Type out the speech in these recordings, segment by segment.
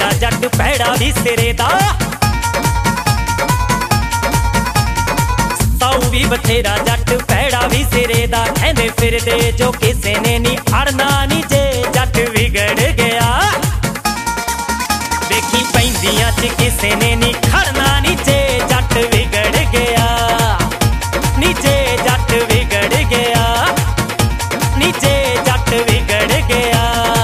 बथेरा जट पैड़ा भी सिरे दा, साऊ भी बथेरा जट पैड़ा भी सिरे दा। कहंदे फिरदे जो किसे ने नी अड़ना नी जे जट बिगड़ गया, देखी पैंदियां च किसे ने नी खड़ना नी जे जट बिगड़ गया, नीचे जट बिगड़ गया, नीचे जट बिगड़ गया।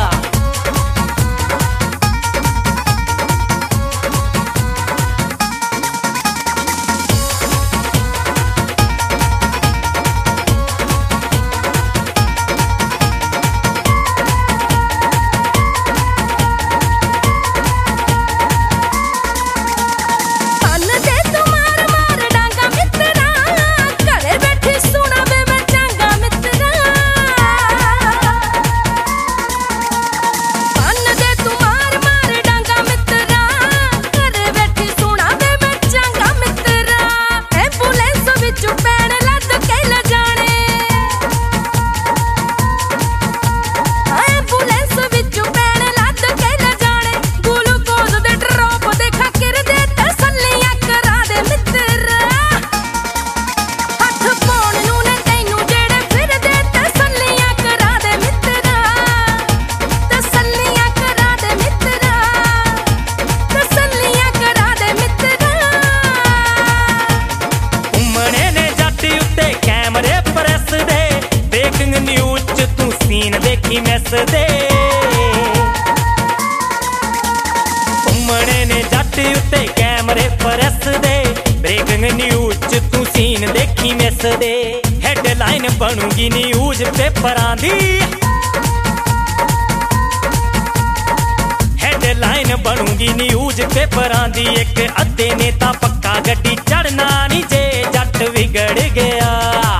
देखी मैस दे घूमने ने जट उत्ते कैमरे परस दे, ब्रेकिंग न्यूज च तू सीन देखी मैस दे। हेडलाइन बनूगी न्यूज पेपरां दी, हेडलाइन बनूगी न्यूज पेपरां दी। एक अद्धे ने तां पक्का गड्डी चढ़ना नी जे जट बिगड़ गया,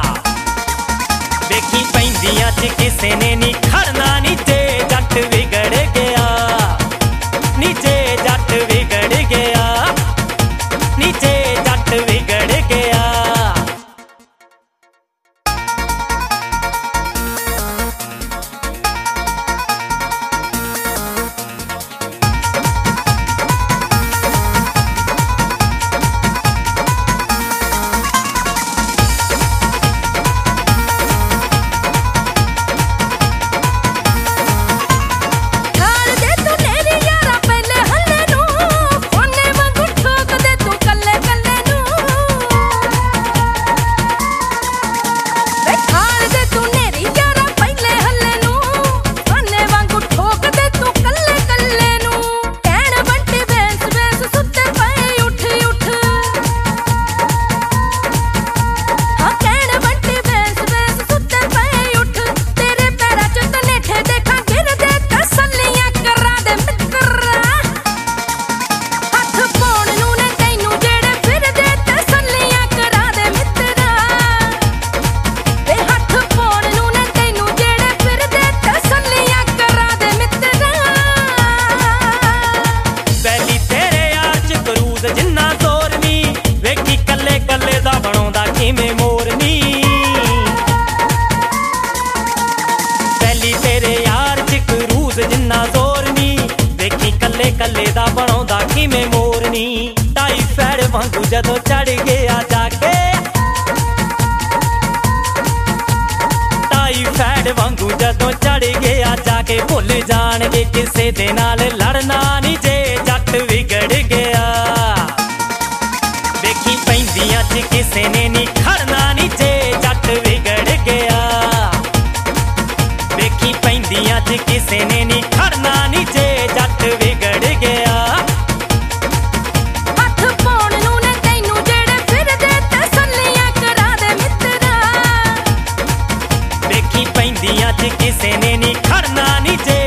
देखी पैंदियां च किसे ने नी खड़ना नी जे जट बिगड़ गया, नीचे जट बिगड़ गया, नीचे जट बिगड़ गया। कल्ले दा बनौंदा किवें मोरनी, टाईफाइड वांगू जदों चढ़ गया जाके, टाईफाइड वांगू जदों चढ़ गया जाके। भुल जाणगे किसे दे नाल लड़ना नी जे जट बिगड़ गया, देखी पैंदियां च किसे ने नी खड़ना नी जे जट बिगड़ गया, देखी पैंदियां च किसे ने नी खड़ना नी जे जट बिगड़ गया। हथ पाउण नूं ने तैनूं जेड़े फिरदे तसल्लियां करा दे मित्तरा, देखी पैंदियां च किसे ने नी खड़ना नी जे